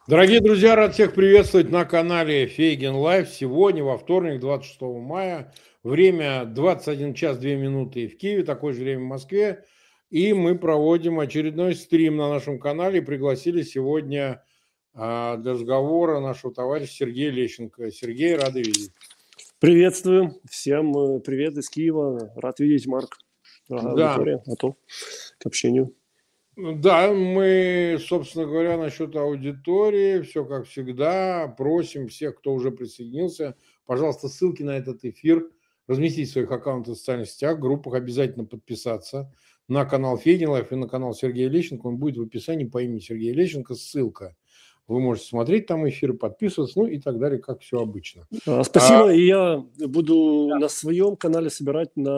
Дорогие друзья, рад всех приветствовать на канале Фейгин Лайв. Сегодня, во вторник, 26 мая, время 21 час 2 минуты в Киеве, такое же время в Москве. И мы проводим очередной стрим на нашем канале. Пригласили сегодня для разговора нашего товарища Сергея Лещенко. Сергей, рады видеть. Приветствую. Всем привет из Киева. Рад видеть, Марк. Дорогая аудитория. Готов к общению. Да, мы, собственно говоря, насчет аудитории, все как всегда, просим всех, кто уже присоединился, пожалуйста, ссылки на этот эфир разместить в своих аккаунтах в социальных сетях, группах, обязательно подписаться на канал Фейгин Лайф и на канал Сергея Лещенко, он будет в описании по имени Сергея Лещенко, ссылка. Вы можете смотреть там эфиры, подписываться, ну и так далее, как все обычно. Спасибо, и я буду на своем канале собирать на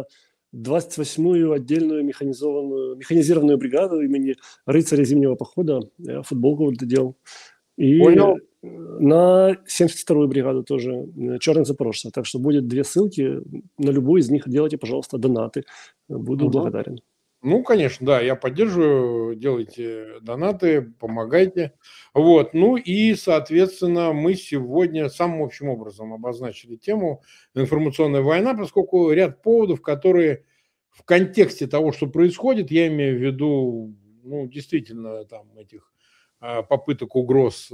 28-ю отдельную механизированную бригаду имени рыцаря зимнего похода. Я футболку вот делал. И Понял. На 72-ю бригаду тоже, черных запорожцев. Так что будет две ссылки, на любую из них делайте, пожалуйста, донаты. Буду благодарен. Ну, конечно, да, я поддерживаю, делайте донаты, помогайте. Вот, ну и, соответственно, мы сегодня самым общим образом обозначили тему информационная война, поскольку ряд поводов, которые в контексте того, что происходит, я имею в виду, ну, действительно, там, этих попыток угроз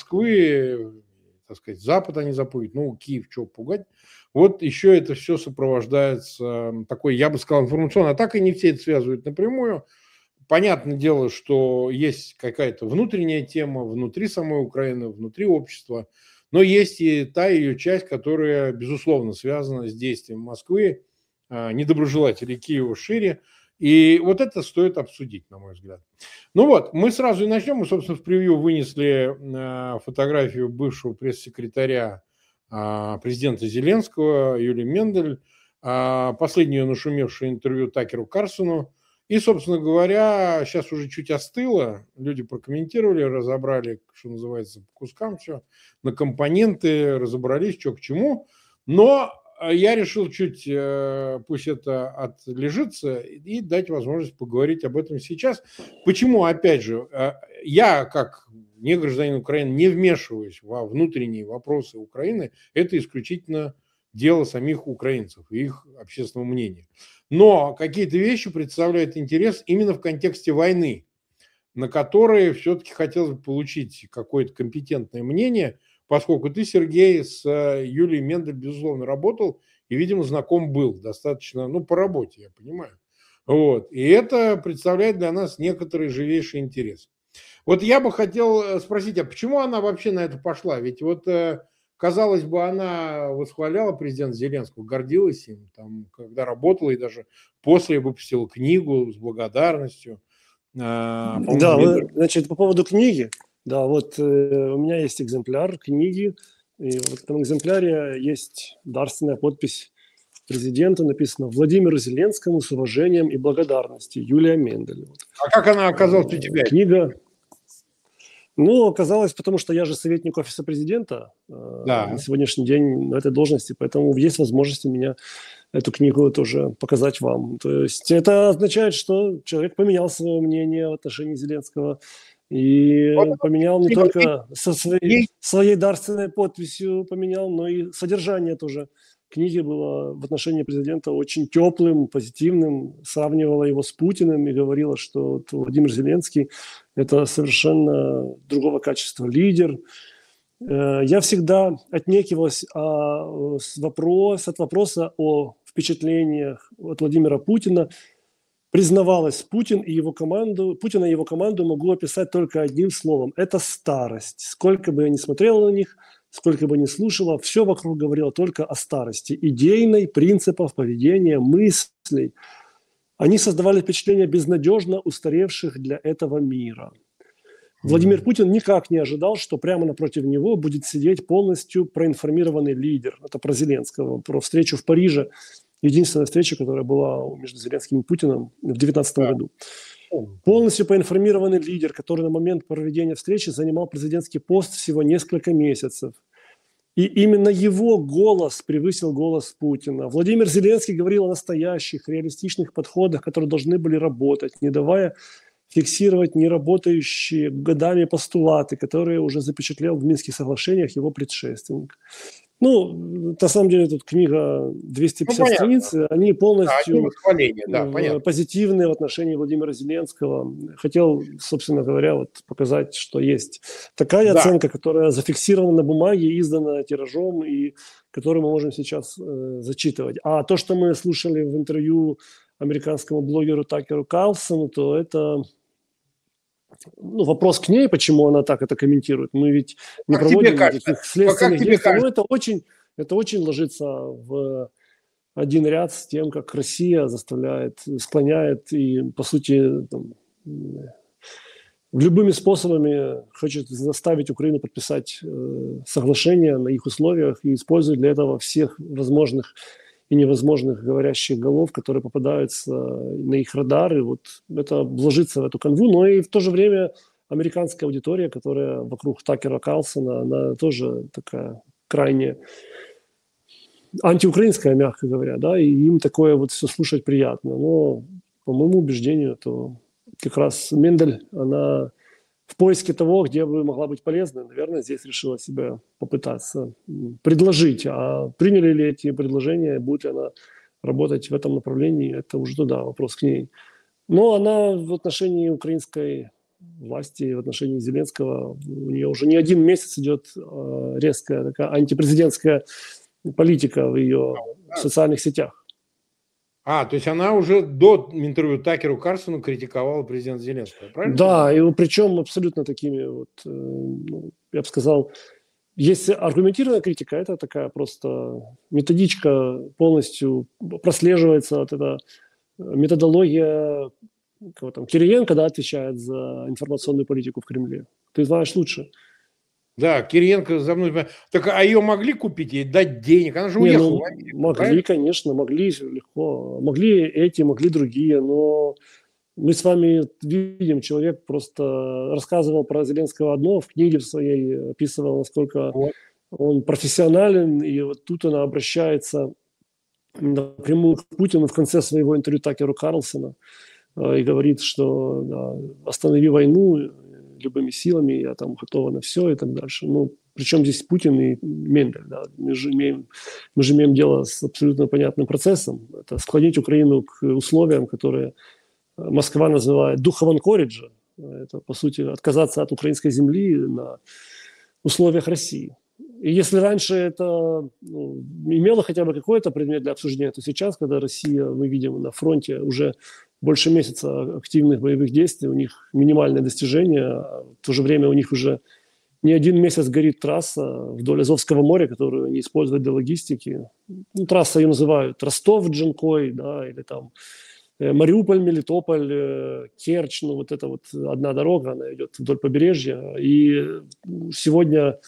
Москвы, так сказать, Запад они запугивают, ну, Киев, чего пугать. Вот еще это все сопровождается такой, я бы сказал, информационной атакой, не все это связывают напрямую. Понятное дело, что есть какая-то внутренняя тема внутри самой Украины, внутри общества, но есть и та ее часть, которая, безусловно, связана с действием Москвы, недоброжелателей Киева шире. И вот это стоит обсудить, на мой взгляд. Ну вот, мы сразу и начнем. Мы, собственно, в превью вынесли фотографию бывшего пресс-секретаря президента Зеленского Юлии Мендель, последнее нашумевшее интервью Такеру Карлсону. И, собственно говоря, сейчас уже чуть остыло, люди прокомментировали, разобрали, что называется, по кускам все, на компоненты, разобрались, что к чему. Но я решил чуть, пусть это отлежится, и дать возможность поговорить об этом сейчас. Почему, опять же, я, как не гражданин Украины, не вмешиваюсь во внутренние вопросы Украины, это исключительно дело самих украинцев и их общественного мнения. Но какие-то вещи представляют интерес именно в контексте войны, на которые все-таки хотелось бы получить какое-то компетентное мнение, поскольку ты, Сергей, с Юлией Мендель, безусловно, работал и, видимо, знаком был достаточно, ну, по работе, я понимаю. Вот. И это представляет для нас некоторый живейший интерес. Вот я бы хотел спросить, а почему она вообще на это пошла? Ведь вот, казалось бы, она восхваляла президента Зеленского, гордилась им, там, когда работала, и даже после выпустила книгу с благодарностью. Да, значит, по поводу книги, да, вот у меня есть экземпляр книги, и в этом экземпляре есть дарственная подпись президента, написано «Владимиру Зеленскому с уважением и благодарностью, Юлия Мендель». А как она оказалась у тебя? Книга, ну, оказалось, потому что я же советник офиса президента на сегодняшний день на этой должности, поэтому есть возможность у меня эту книгу тоже показать вам. То есть это означает, что человек поменял свое мнение в отношении Зеленского и поменял не только со своей дарственной подписью поменял, но и содержание тоже книги было в отношении президента очень теплым, позитивным, сравнивала его с Путиным и говорила, что Владимир Зеленский – это совершенно другого качества лидер. Я всегда отнекивалась от вопроса о впечатлениях от Владимира Путина. Признавалась, Путина и его команду могу описать только одним словом – это старость. Сколько бы я ни смотрела на них, сколько бы ни слушала, все вокруг говорило только о старости. Идейной, принципов, поведения, мыслей. Они создавали впечатление безнадежно устаревших для этого мира. Владимир Путин никак не ожидал, что прямо напротив него будет сидеть полностью проинформированный лидер. Это про Зеленского, про встречу в Париже. Единственная встреча, которая была между Зеленским и Путиным в 2019 году. Полностью поинформированный лидер, который на момент проведения встречи занимал президентский пост всего несколько месяцев. И именно его голос превысил голос Путина. Владимир Зеленский говорил о настоящих, реалистичных подходах, которые должны были работать, не давая фиксировать неработающие годами постулаты, которые уже запечатлел в Минских соглашениях его предшественник. Ну, на самом деле, тут книга 250 страниц, они полностью позитивные в отношении Владимира Зеленского. Хотел, собственно говоря, вот показать, что есть такая оценка, которая зафиксирована на бумаге, издана тиражом, и которую мы можем сейчас зачитывать. А то, что мы слушали в интервью американскому блогеру Такеру Карлсону, то это... Ну, вопрос к ней, почему она так это комментирует. Мы ведь не проводим никаких следственных действий. Но это очень ложится в один ряд с тем, как Россия заставляет, склоняет и, по сути, там, любыми способами хочет заставить Украину подписать соглашение на их условиях и использует для этого всех возможных и невозможных говорящих голов, которые попадаются на их радары. Вот это вложится в эту канву. Но и в то же время американская аудитория, которая вокруг Такера Карлсона, она тоже такая крайне антиукраинская, мягко говоря, да, и им такое вот все слушать приятно. Но, по моему убеждению, то как раз Мендель, она в поиске того, где бы могла быть полезной, наверное, здесь решила себя попытаться предложить. А приняли ли эти предложения, будет ли она работать в этом направлении, это уже туда, вопрос к ней. Но она в отношении украинской власти, в отношении Зеленского, у нее уже не один месяц идет резкая такая антипрезидентская политика в ее социальных сетях. То есть она уже до интервью Такеру Карлсону критиковала президента Зеленского, правильно? Да, и причем абсолютно такими вот, я бы сказал, есть аргументированная критика, это такая просто методичка, полностью прослеживается вот эта методология Кириенко, да, отвечает за информационную политику в Кремле. Ты знаешь лучше. Да, Кириенко за мной... Так, а ее могли купить, ей дать денег? Она же уехала. Могли, правильно? Конечно, могли легко. Могли эти, могли другие, но мы с вами видим, человек просто рассказывал про Зеленского одно, в книге в своей описывал, насколько он профессионален, и вот тут она обращается напрямую к Путину в конце своего интервью Такеру Карлсона и говорит, что да, останови войну любыми силами, я там готова на все и так дальше. Ну, причем здесь Путин и Мендель, да? Мы же имеем дело с абсолютно понятным процессом. Это склонить Украину к условиям, которые Москва называет духом анкориджа. Это, по сути, отказаться от украинской земли на условиях России. И если раньше это имело хотя бы какой-то предмет для обсуждения, то сейчас, когда Россия, мы видим на фронте уже больше месяца активных боевых действий, у них минимальное достижение, а в то же время у них уже не один месяц горит трасса вдоль Азовского моря, которую они используют для логистики. Ну, трасса ее называют Ростов-Джанкой, да, или там Мариуполь, Мелитополь, Керчь, ну вот это вот одна дорога, она идет вдоль побережья. И сегодня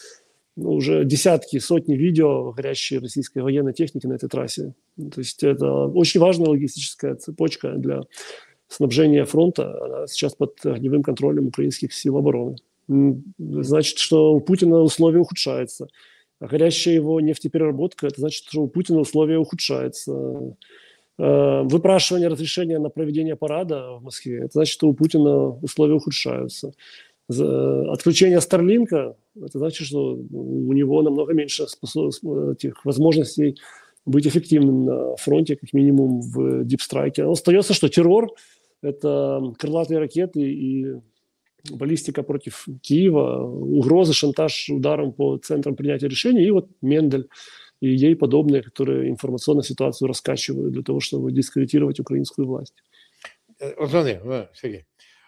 уже десятки, сотни видео горящей российской военной техники на этой трассе. То есть это очень важная логистическая цепочка для снабжения фронта. Она сейчас под огневым контролем украинских сил обороны. Значит, что у Путина условия ухудшаются. А горящая его нефтепереработка, это значит, что у Путина условия ухудшаются. Выпрашивание разрешения на проведение парада в Москве, это значит, что у Путина условия ухудшаются. Отключение Старлинка, это значит, что у него намного меньше этих возможностей быть эффективным на фронте, как минимум в дипстрайке. Остается, что террор – это крылатые ракеты и баллистика против Киева, угрозы, шантаж ударом по центрам принятия решений, и вот Мендель и ей подобные, которые информационную ситуацию раскачивают для того, чтобы дискредитировать украинскую власть. Вот смотри, Сергей,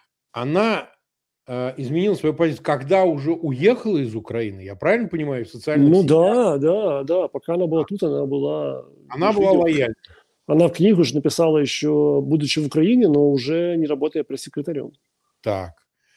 она изменила свою позицию, когда уже уехала из Украины, я правильно понимаю, в социальных сетях? Да, пока она была тут, она была... Она была лояльна. Она в книгу же написала еще, будучи в Украине, но уже не работая пресс-секретарем. Так.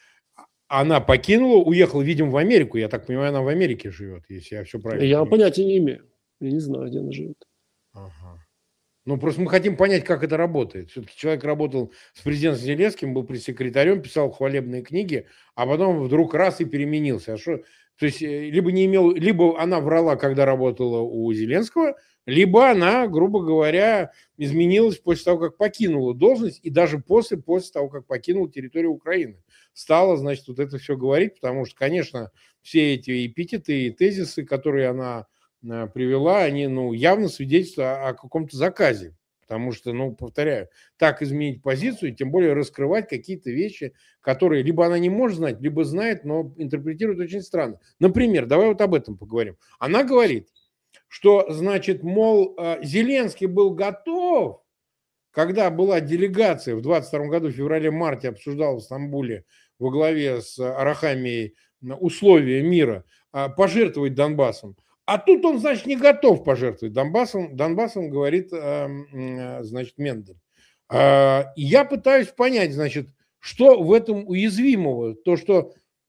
Она покинула, уехала, видимо, в Америку. Я так понимаю, она в Америке живет, если я все правильно понимаю. Понятия не имею. Я не знаю, где она живет. Ага. Ну, просто мы хотим понять, как это работает. Все-таки человек работал с президентом Зеленским, был пресс-секретарем, писал хвалебные книги, а потом вдруг раз и переменился. А что? То есть либо она врала, когда работала у Зеленского, либо она, грубо говоря, изменилась после того, как покинула должность, и даже после того, как покинула территорию Украины. Стала, значит, вот это все говорить, потому что, конечно, все эти эпитеты и тезисы, которые она привела, они, ну, явно свидетельствуют о каком-то заказе. Потому что, ну, повторяю, так изменить позицию, тем более раскрывать какие-то вещи, которые либо она не может знать, либо знает, но интерпретирует очень странно. Например, давай вот об этом поговорим. Она говорит, что, значит, мол, Зеленский был готов, когда была делегация в 22 году, в феврале-марте, обсуждала в Стамбуле во главе с Арахамией условия мира, пожертвовать Донбассом. А тут он, значит, не готов пожертвовать Донбассом, говорит, значит, Мендель. И я пытаюсь понять, значит, что в этом уязвимого. То, что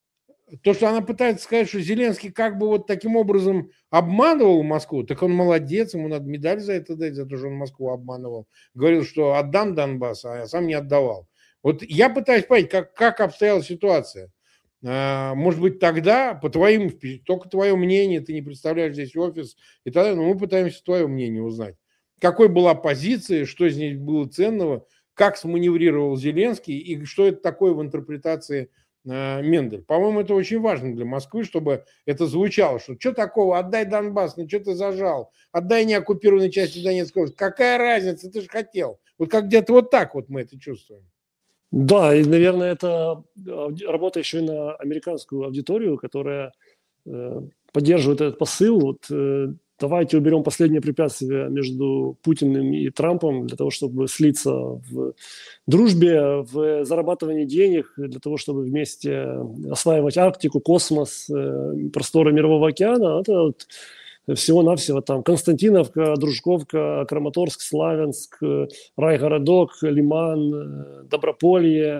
она пытается сказать, что Зеленский как бы вот таким образом обманывал Москву, так он молодец, ему надо медаль за это дать, за то, что он Москву обманывал. Говорил, что отдам Донбасс, а сам не отдавал. Вот я пытаюсь понять, как обстояла ситуация. Может быть, тогда, только твое мнение, ты не представляешь здесь офис и так далее, но мы пытаемся твое мнение узнать. Какой была позиция, что из ней было ценного, как сманеврировал Зеленский и что это такое в интерпретации Мендель. По-моему, это очень важно для Москвы, чтобы это звучало, что такого, отдай Донбасс, ну что ты зажал, отдай неоккупированные части Донецкой области, какая разница, ты же хотел. Вот как где-то вот так вот мы это чувствуем. Да, и, наверное, это работа еще и на американскую аудиторию, которая поддерживает этот посыл. Вот, давайте уберем последнее препятствие между Путиным и Трампом для того, чтобы слиться в дружбе, в зарабатывании денег, для того, чтобы вместе осваивать Арктику, космос, просторы Мирового океана. Это вот всего-навсего там Константиновка, Дружковка, Краматорск, Славянск, райгородок, Лиман, Доброполье,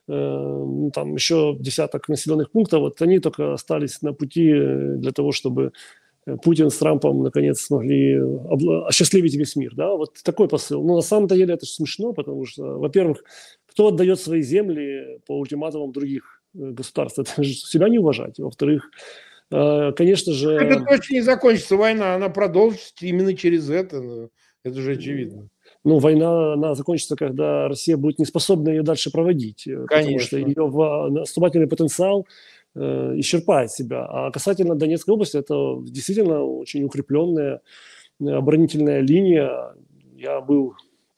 там еще десяток населенных пунктов. Вот они только остались на пути для того, чтобы Путин с Трампом наконец смогли осчастливить весь мир. Да? Вот такой посыл. Но на самом-то деле это смешно, потому что, во-первых, кто отдает свои земли по ультиматумам других государств? Это же себя не уважать. Во-вторых, конечно же... Это точно не закончится война, она продолжится именно через это. Это же очевидно. Ну, война, она закончится, когда Россия будет не способна ее дальше проводить. Конечно. Потому что ее наступательный потенциал исчерпает себя. А касательно Донецкой области, это действительно очень укрепленная оборонительная линия. Я был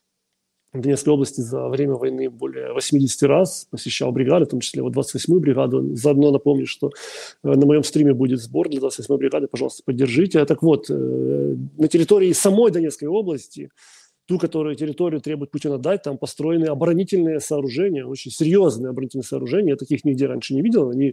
в Донецкой области за время войны более 80 раз, посещал бригады, в том числе вот 28-ю бригаду. Заодно напомню, что на моем стриме будет сбор для 28-й бригады, пожалуйста, поддержите. Так вот, на территории самой Донецкой области, ту, которую территорию требует Путин отдать, там построены оборонительные сооружения, очень серьезные оборонительные сооружения. Я таких нигде раньше не видел. Они,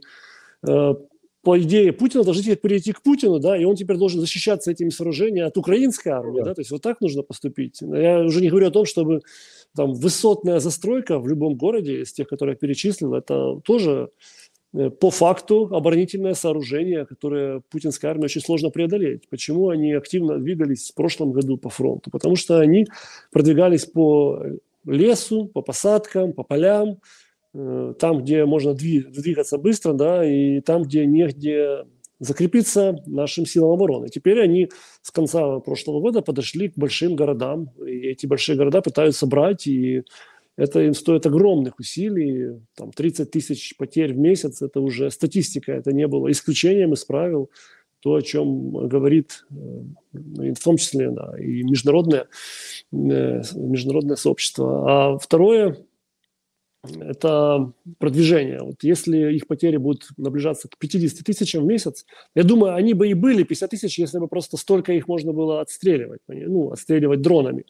по идее, Путина должны теперь перейти к Путину, да, и он теперь должен защищаться этими сооружениями от украинской армии, да, то есть вот так нужно поступить. Я уже не говорю о том, чтобы там высотная застройка в любом городе, из тех, которые я перечислил, это тоже по факту оборонительное сооружение, которое путинской армии очень сложно преодолеть. Почему они активно двигались в прошлом году по фронту? Потому что они продвигались по лесу, по посадкам, по полям, там, где можно двигаться быстро, да, и там, где негде закрепиться нашим силам обороны. Теперь они с конца прошлого года подошли к большим городам, и эти большие города пытаются брать, и это им стоит огромных усилий, там 30 тысяч потерь в месяц, это уже статистика, это не было исключением из правил, то, о чем говорит в том числе, да, и международное сообщество. А второе, это продвижение. Вот если их потери будут наближаться к 50 тысячам в месяц, я думаю, они бы и были 50 тысяч, если бы просто столько их можно было отстреливать, ну, отстреливать дронами.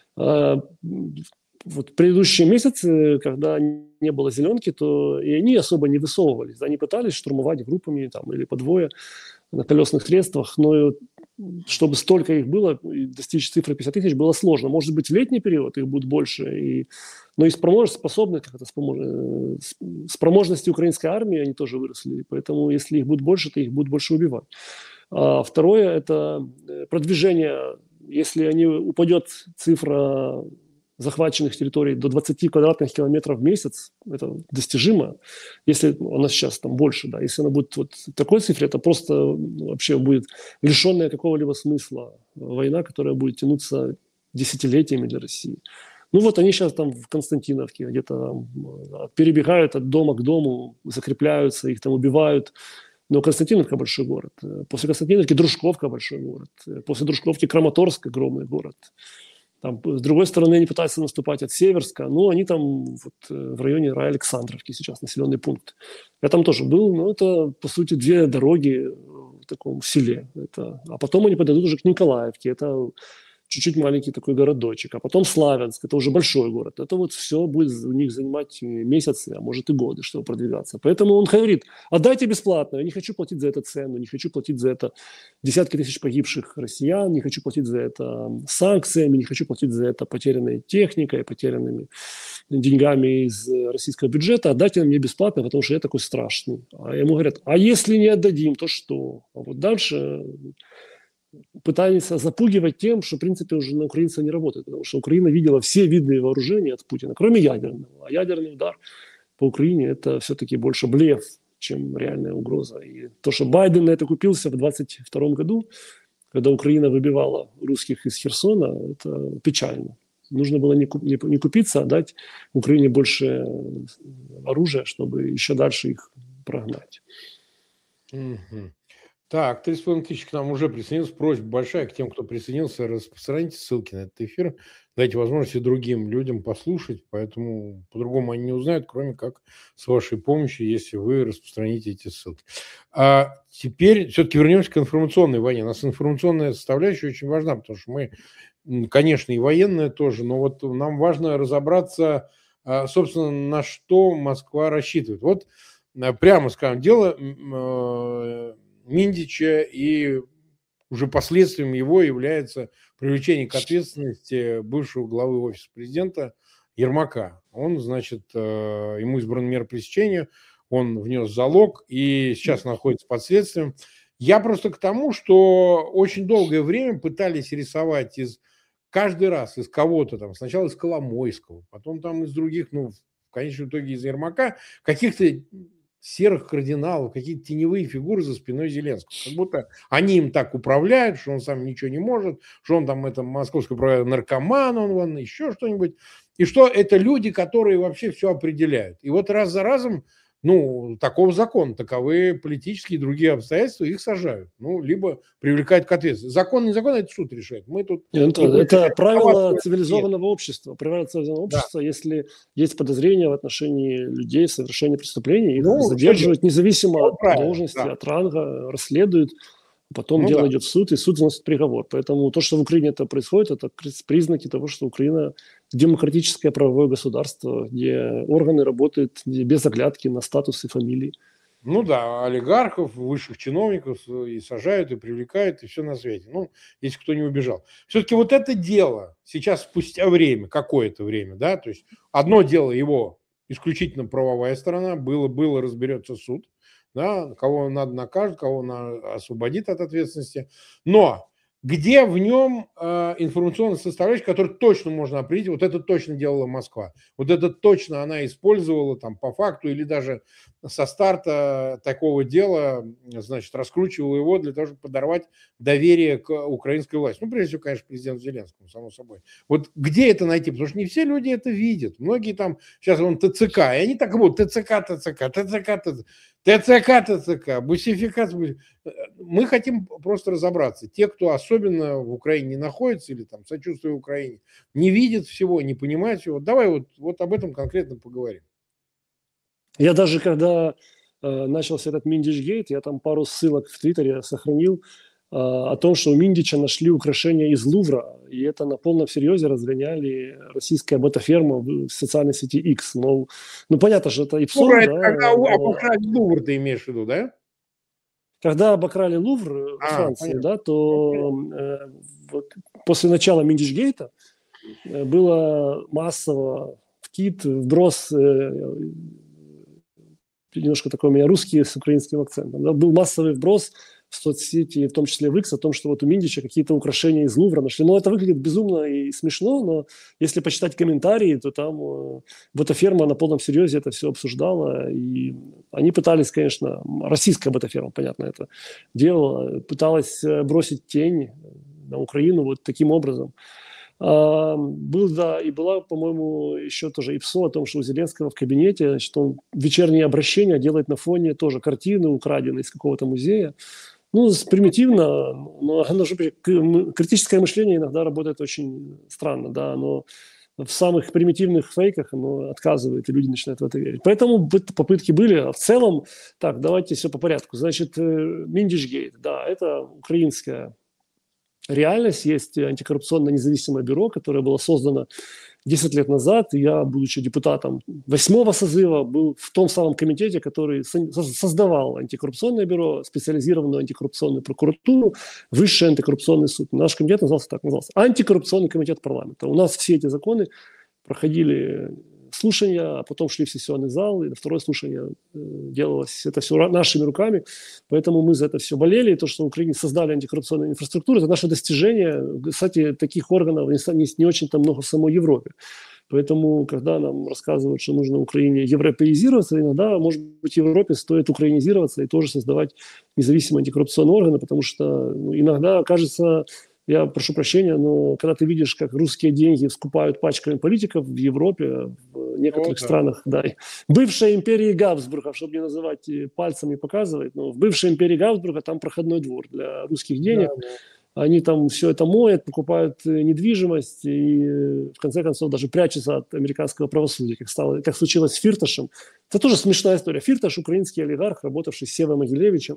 Вот предыдущие месяцы, когда не было зеленки, то и они особо не высовывались. Они пытались штурмовать группами там, или по двое на колесных средствах, но чтобы столько их было, и достичь цифры 50 тысяч было сложно. Может быть, в летний период их будет больше, но и способности украинской армии они тоже выросли. Поэтому, если их будет больше, то их будут больше убивать. А второе – это продвижение. Если упадет цифра захваченных территорий до 20 квадратных километров в месяц, это достижимо. Если она сейчас там больше, да, если она будет вот такой цифре, это просто вообще будет лишенная какого-либо смысла война, которая будет тянуться десятилетиями для России. Ну вот они сейчас там в Константиновке где-то перебегают от дома к дому, закрепляются, их там убивают. Но Константиновка большой город. После Константиновки Дружковка большой город. После Дружковки Краматорск огромный город. Там, с другой стороны, они пытаются наступать от Северска, но они там вот, в районе Александровки сейчас, населенный пункт. Я там тоже был, но это, по сути, 2 дороги в таком селе. А потом они подойдут уже к Николаевке, это чуть-чуть маленький такой городочек. А потом Славянск, это уже большой город. Это вот все будет у них занимать месяцы, а может и годы, чтобы продвигаться. Поэтому он говорит, отдайте бесплатно, я не хочу платить за это цену, не хочу платить за это десятки тысяч погибших россиян, не хочу платить за это санкциями, не хочу платить за это потерянной техникой, потерянными деньгами из российского бюджета, отдайте мне бесплатно, потому что я такой страшный. А ему говорят, а если не отдадим, то что? А вот дальше пытаются запугивать тем, что, в принципе, уже на украинца не работает, потому что Украина видела все виды вооружений от Путина, кроме ядерного. А ядерный удар по Украине – это все-таки больше блеф, чем реальная угроза. И то, что Байден на это купился в 2022 году, когда Украина выбивала русских из Херсона, это печально. Нужно было не купиться, а дать Украине больше оружия, чтобы еще дальше их прогнать. Так, 3,5 тысячи к нам уже присоединился. Просьба большая к тем, кто присоединился, распространите ссылки на этот эфир. Дайте возможность и другим людям послушать, поэтому по-другому они не узнают, кроме как с вашей помощью, если вы распространите эти ссылки. А теперь все-таки вернемся к информационной войне. У нас информационная составляющая очень важна, потому что мы, конечно, и военная тоже, но вот нам важно разобраться, собственно, на что Москва рассчитывает. Вот прямо скажем, дело Миндича, и уже последствием его является привлечение к ответственности бывшего главы офиса президента Ермака. Он, значит, ему избрана мера пресечения, он внес залог и сейчас находится под следствием. Я просто к тому, что очень долгое время пытались рисовать каждый раз из кого-то там, сначала из Коломойского, потом там из других, ну, в конечном итоге из Ермака, каких-то серых кардиналов, какие-то теневые фигуры за спиной Зеленского. Как будто они им так управляют, что он сам ничего не может, что он там это московское управляет наркоман, он еще что-нибудь. И что это люди, которые вообще все определяют. И вот раз за разом, ну, таков закон, таковы политические и другие обстоятельства, их сажают. Ну, либо привлекают к ответственности. Закон, не закон, это суд решает. Мы тут... Это правило цивилизованного общества. Правило цивилизованного общества, если есть подозрения в отношении людей в совершении преступлений, их задерживают независимо от должности, от ранга, расследуют. Потом дело идет в суд, и суд заносит приговор. Поэтому то, что в Украине это происходит, это признаки того, что Украина демократическое правовое государство, где органы работают без оглядки на статус и фамилии. Ну да, олигархов, высших чиновников и сажают, и привлекают, и все на свете. Ну, если кто не убежал. Все-таки вот это дело сейчас спустя время, какое-то время, да, то есть одно дело его исключительно правовая сторона, было разберется суд, да, кого надо накажет, кого освободит от ответственности. Но где в нем информационная составляющая, которую точно можно определить, вот это точно делала Москва. Вот это точно она использовала там по факту или даже со старта такого дела, значит, раскручивала его для того, чтобы подорвать доверие к украинской власти. Ну, прежде всего, конечно, президенту Зеленскому, само собой. Вот где это найти? Потому что не все люди это видят. Многие там, сейчас вон ТЦК, и они так вот, ТЦК, бусификация. Мы хотим просто разобраться. Те, кто особенно в Украине не находится или там сочувствует Украине, не видят всего, не понимают всего. Давай вот об этом конкретно поговорим. Я даже когда начался этот Миндичгейт, я там пару ссылок в Твиттере сохранил о том, что у Миндича нашли украшения из Лувра, и это на полном серьезе разгоняли российская ботаферма в социальной сети X. Ну, понятно, что это ИПСО. Да, когда обокрали Лувр, ты имеешь в виду, да? Когда обокрали Лувр во Франции, да, то после начала Миндичгейта было массово вброс, немножко такой у меня русский с украинским акцентом, да, был массовый вброс в соцсети, в том числе в X, о том, что вот у Миндича какие-то украшения из Лувра нашли. Но это выглядит безумно и смешно, но если почитать комментарии, то там ботаферма на полном серьезе это все обсуждала, и они пытались, конечно, российская ботаферма, понятно, это делала, пыталась бросить тень на Украину вот таким образом. Была, по-моему, еще тоже ИПСО о том, что у Зеленского в кабинете, значит, он вечернее обращение делает на фоне тоже картины, украденной из какого-то музея. Ну, примитивно, но критическое мышление иногда работает очень странно, да, но в самых примитивных фейках оно отказывает, и люди начинают в это верить. Поэтому попытки были. А в целом, так, давайте все по порядку. Значит, Миндичгейт, да, это украинская реальность. Есть антикоррупционное независимое бюро, которое было создано 10 лет назад. Я, будучи депутатом 8-го созыва, был в том самом комитете, который создавал антикоррупционное бюро, специализированную антикоррупционную прокуратуру, Высший антикоррупционный суд. Наш комитет назывался Антикоррупционный комитет парламента. У нас все эти законы проходили слушания, а потом шли в сессионный зал, и на второе слушание делалось это все нашими руками. Поэтому мы за это все болели. И то, что в Украине создали антикоррупционную инфраструктуру, это наше достижение. Кстати, таких органов не очень-то много в самой Европе. Поэтому, когда нам рассказывают, что нужно Украине европеизироваться, иногда, может быть, Европе стоит украинизироваться и тоже создавать независимые антикоррупционные органы, потому что иногда кажется... Я прошу прощения, но когда ты видишь, как русские деньги скупают пачками политиков в Европе, в некоторых странах, да, бывшая империя Габсбурга, чтобы не называть пальцем и показывать, но в бывшей империи Габсбурга там проходной двор для русских денег. Да. Они там все это моют, покупают недвижимость и, в конце концов, даже прячутся от американского правосудия, как случилось с Фирташем. Это тоже смешная история. Фирташ – украинский олигарх, работавший с Севой Могилевичем,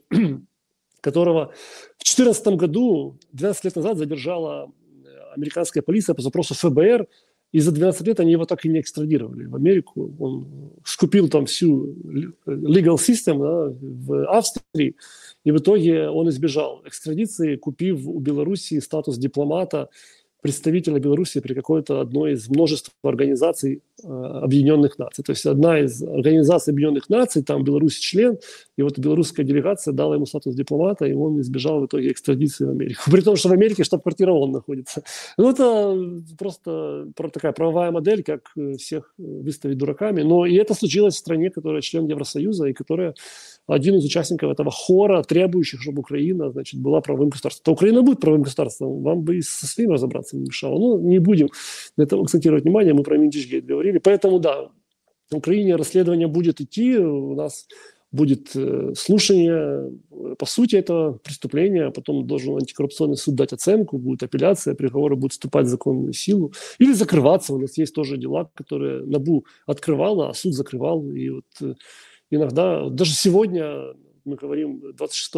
которого в 2014 году, 12 лет назад, задержала американская полиция по запросу ФБР, и за 12 лет они его так и не экстрадировали в Америку. Он скупил там всю legal system, да, в Австрии, и в итоге он избежал экстрадиции, купив у Белоруссии статус дипломата, представителя Беларуси при какой-то одной из множества организаций Объединенных Наций. То есть одна из организаций Объединенных Наций, там Беларусь член, и вот белорусская делегация дала ему статус дипломата, и он избежал в итоге экстрадиции в Америку. При том, что в Америке штаб-квартира ООН находится. Ну, это просто такая правовая модель, как всех выставить дураками. Но и это случилось в стране, которая член Евросоюза, и которая один из участников этого хора, требующих, чтобы Украина, значит, была правовым государством. То Украина будет правовым государством, вам бы и со своим разобраться не мешало. Ну, не будем на это акцентировать внимание, мы про Миндичгейт говорили. Поэтому, да, в Украине расследование будет идти, у нас будет слушание по сути этого преступления, потом должен антикоррупционный суд дать оценку, будет апелляция, приговоры будут вступать в законную силу или закрываться. У нас есть тоже дела, которые НАБУ открывала, а суд закрывал. И вот иногда, даже сегодня, мы говорим 26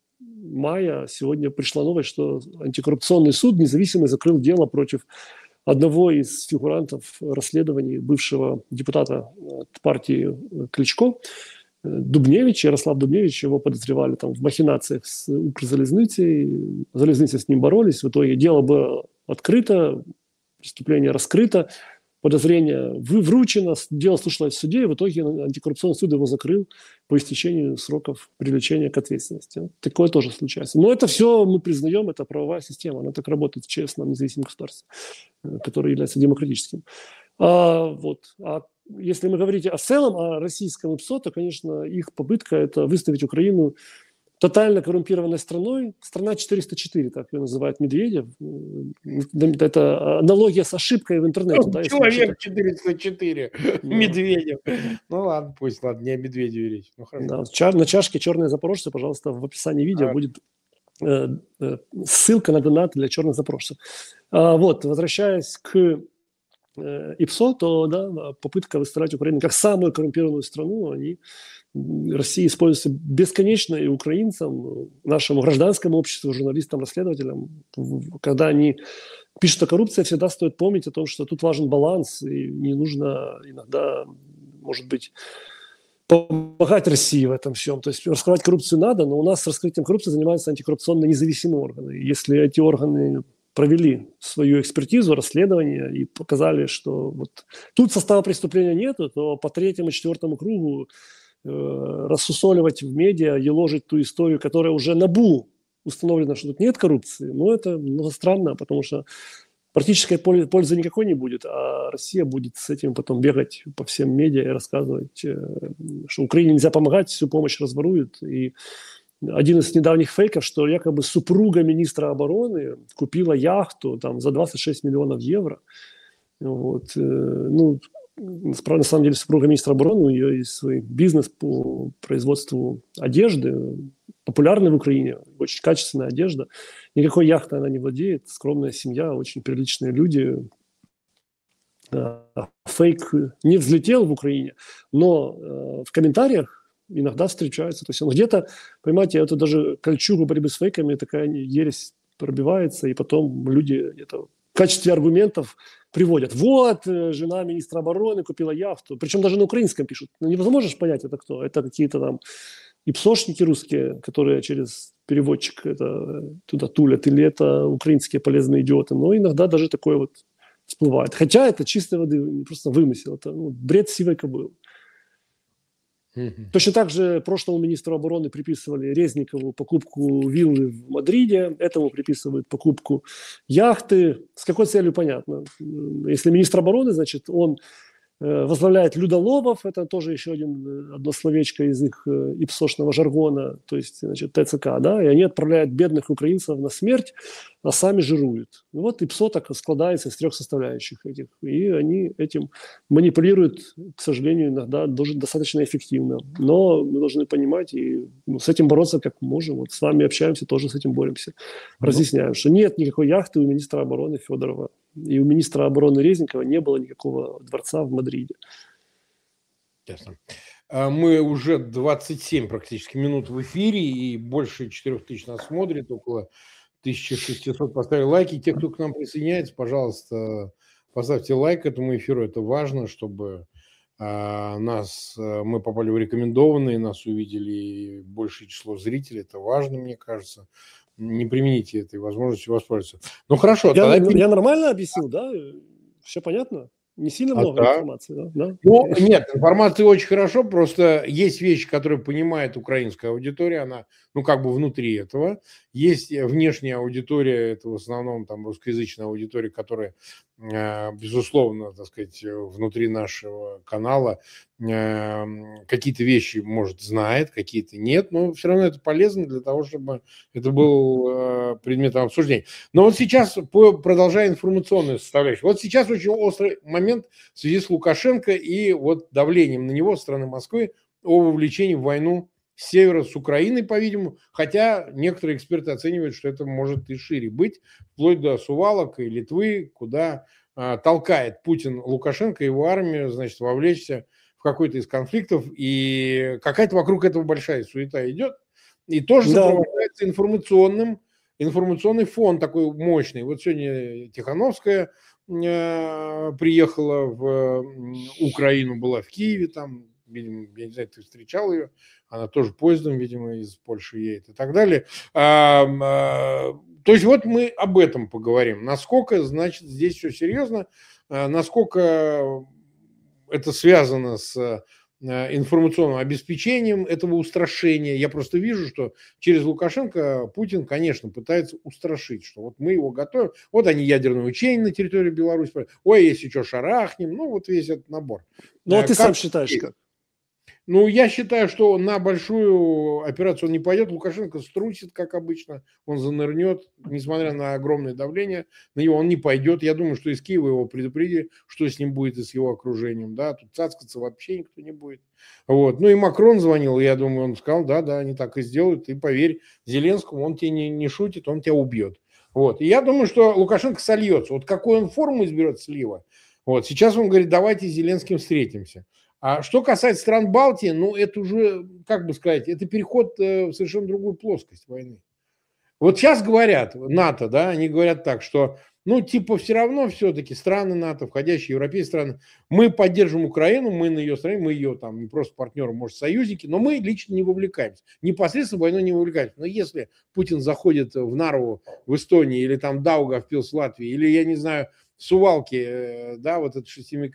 мая, сегодня пришла новость, что антикоррупционный суд независимый закрыл дело против одного из фигурантов расследований бывшего депутата от партии Кличко, Дубневич, Ярослав Дубневич, его подозревали там в махинациях с Укрзалезницей, залезницы с ним боролись, в итоге дело было открыто, преступление раскрыто, подозрение вручено, дело слушалось в суде, и в итоге антикоррупционный суд его закрыл по истечению сроков привлечения к ответственности. Такое тоже случается. Но это все мы признаем, это правовая система, она так работает в честном независимом государстве, которое является демократическим. А если мы говорите о целом, о российском ИПСО, то, конечно, их попытка – это выставить Украину тотально коррумпированной страной. Страна 404, так ее называет Медведев. Это аналогия с ошибкой в интернете. Да, человек 404, Медведев. Ну ладно, пусть, ладно, не о Медведеве речь. Ну, да, на чашке «Черные запорожцы», пожалуйста, в описании видео будет ссылка на донат для черных запорожцев. Вот, возвращаясь к ИПСО, то да, попытка выставлять Украину как самую коррумпированную страну, Россия используется бесконечно и украинцам, нашему гражданскому обществу, журналистам, расследователям. Когда они пишут о коррупции, всегда стоит помнить о том, что тут важен баланс, и не нужно иногда, может быть, помогать России в этом всем. То есть раскрывать коррупцию надо, но у нас с раскрытием коррупции занимаются антикоррупционные независимые органы. Если эти органы провели свою экспертизу, расследование и показали, что вот тут состава преступления нету, то по 3-му и 4-му кругу рассусоливать в медиа, еложить ту историю, которая уже НАБУ установлено, что тут нет коррупции. Но это странно, потому что практической пользы никакой не будет, а Россия будет с этим потом бегать по всем медиа и рассказывать, что Украине нельзя помогать, всю помощь разворуют. И один из недавних фейков, что якобы супруга министра обороны купила яхту там, за 26 миллионов евро. Вот. Ну, на самом деле супруга министра обороны, у нее есть свой бизнес по производству одежды, популярный в Украине, очень качественная одежда. Никакой яхтой она не владеет, скромная семья, очень приличные люди. Фейк не взлетел в Украине, но в комментариях иногда встречаются. То есть он где-то, понимаете, это даже кольчугу борьбы с фейками, такая ересь пробивается, и потом люди где-то в качестве аргументов приводят. Вот, жена министра обороны купила яхту. Причем даже на украинском пишут. Ну, не можешь понять, это кто. Это какие-то там ипсошники русские, которые через переводчик это туда тулят, или это украинские полезные идиоты. Но иногда даже такое вот всплывает. Хотя это чистой воды, просто вымысел. Это бред сивой кобылы. Точно так же прошлому министру обороны приписывали Резникову покупку виллы в Мадриде, этому приписывают покупку яхты. С какой целью, понятно. Если министр обороны, значит, он возглавляет людоловов, это тоже еще одно словечко из их ипсошного жаргона, то есть, значит, ТЦК, да, и они отправляют бедных украинцев на смерть, а сами жируют. И вот ипсо так складывается из 3 составляющих этих, и они этим манипулируют, к сожалению, иногда достаточно эффективно. Но мы должны понимать и с этим бороться как можем. Вот с вами общаемся, тоже с этим боремся. Разъясняем, что нет никакой яхты у министра обороны Федорова. И у министра обороны Резникова не было никакого дворца в Мадриде. Ясно. Мы уже 27 практически минут в эфире, и больше 4000 нас смотрит, около 1600 поставили лайки. Те, кто к нам присоединяется, пожалуйста, поставьте лайк этому эфиру. Это важно, чтобы мы попали в рекомендованные, нас увидели большее число зрителей. Это важно, мне кажется. Не примените этой возможностью воспользоваться. Ну хорошо. Я нормально объяснил, да? Все понятно? Не сильно много информации, да? Ну, нет, информации очень хорошо, просто есть вещи, которые понимает украинская аудитория, она, как бы внутри этого. Есть внешняя аудитория, это в основном там русскоязычная аудитория, которая, безусловно, так сказать, внутри нашего канала какие-то вещи, может, знает, какие-то нет, но все равно это полезно для того, чтобы это был предметом обсуждения. Но вот сейчас, продолжая информационную составляющую, вот сейчас очень острый момент в связи с Лукашенко и вот давлением на него со стороны Москвы о вовлечении в войну с севера, с Украиной, по-видимому, хотя некоторые эксперты оценивают, что это может и шире быть, вплоть до Сувалок и Литвы, куда толкает Путин Лукашенко и его армию, значит, вовлечься в какой-то из конфликтов, и какая-то вокруг этого большая суета идет, и тоже сопровождается информационный фон такой мощный. Вот сегодня Тихановская приехала в Украину, была в Киеве, там, видимо, я не знаю, ты встречал ее, она тоже поездом, видимо, из Польши едет и так далее. То есть вот мы об этом поговорим. Насколько, значит, здесь все серьезно, насколько это связано с информационным обеспечением этого устрашения. Я просто вижу, что через Лукашенко Путин, конечно, пытается устрашить, что вот мы его готовим, вот они ядерные учения на территории Беларуси, ой, если что, шарахнем, вот весь этот набор. Ну, а ты сам считаешь как? Ну, я считаю, что на большую операцию он не пойдет. Лукашенко струсит, как обычно. Он занырнет, несмотря на огромное давление. На него он не пойдет. Я думаю, что из Киева его предупредили, что с ним будет и с его окружением. Да, тут цацкаться вообще никто не будет. Вот. Ну и Макрон звонил, я думаю, он сказал, да, они так и сделают. И поверь Зеленскому, он тебе не шутит, он тебя убьет. Вот. И я думаю, что Лукашенко сольется. Вот какую он форму изберет слива. Вот. Сейчас он говорит, давайте с Зеленским встретимся. А что касается стран Балтии, это уже, как бы сказать, это переход в совершенно другую плоскость войны. Вот сейчас говорят, НАТО, да, они говорят так, что, все равно все-таки страны НАТО, входящие европейские страны, мы поддержим Украину, мы на ее стороне, мы ее там не просто партнеры, может, союзники, но мы лично не вовлекаемся. Непосредственно в войну не вовлекаемся. Но если Путин заходит в Нарву в Эстонии, или там Даугавпилс в Латвии, или, я не знаю, Сувалки, да, вот это